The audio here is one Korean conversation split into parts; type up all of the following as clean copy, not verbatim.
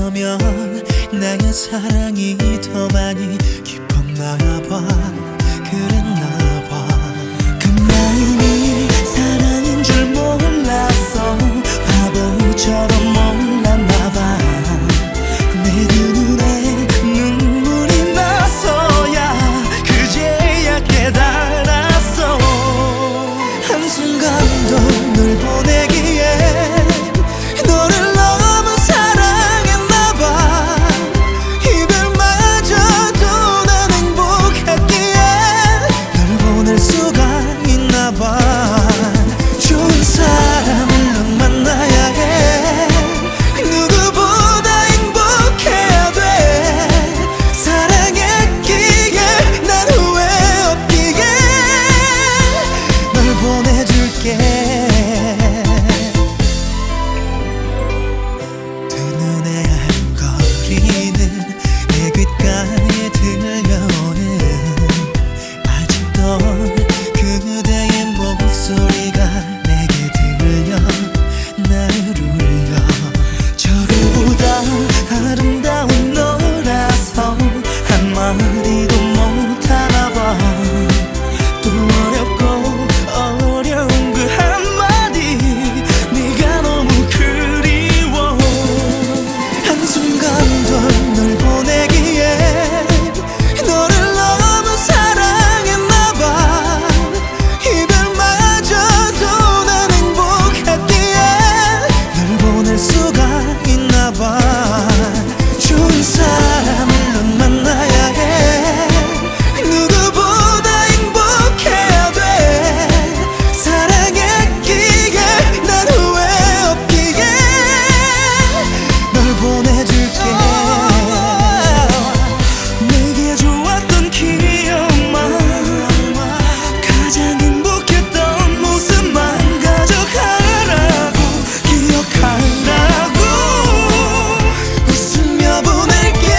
너면 나의 사랑이 더 많이 깊었나 봐. 그랬나 봐. 그 마음이 사랑인 줄 몰랐어. 바보처럼 몰랐나 봐. 내 두 눈에 눈물이 나서야 그제야 깨달았어. 한순간도 널 보내기에 너를 너무 사랑했나봐. 이별마저도 난 행복했기에 널 보낼 수가 있나봐. 좋은 사람을 넌 만나야 해. 누구보다 행복해야 돼. 사랑했기에 난 후회 없기에 널 보내줄게. 내 귓가에 들려오는 아직도 그대의 목소리가 내게 들려 나를 울려. 저보다 아름다운 너라서 한마디도 못하나 봐. 또 어렵고 어려운 그 한마디 네가 너무 그리워. 한순간도 널 보내기에 너를 너무 사랑했나봐. 이별마저도 난 행복했기에 널 보낼 수가 있나봐. 좋은 사람을 넌 만나야 해. 누구보다 행복해야 돼. 사랑했기에 난 후회 없기에 널 보내줄게. 내게 좋았던 기억만, 가장 행복했던 모습만 가져가라고, 기억하라고 웃으며 보낼게.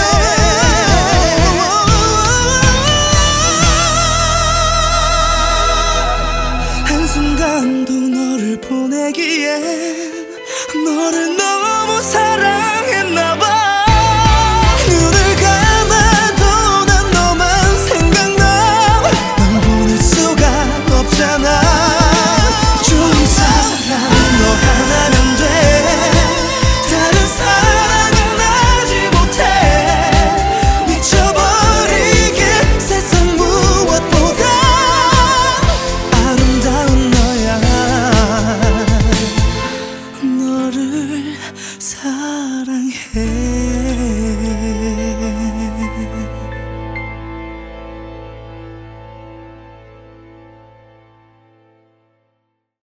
한순간도 너를 보내기에 너를 너무 사랑했나봐. 눈을 감아도 난 너만 생각나. 널 보낼 수가 없잖아. 좋은 사람은 너 하나면 돼. 다른 사랑은 하지 못해. 미쳐버리게 세상 무엇보다 아름다운 너야. 너를 사랑해.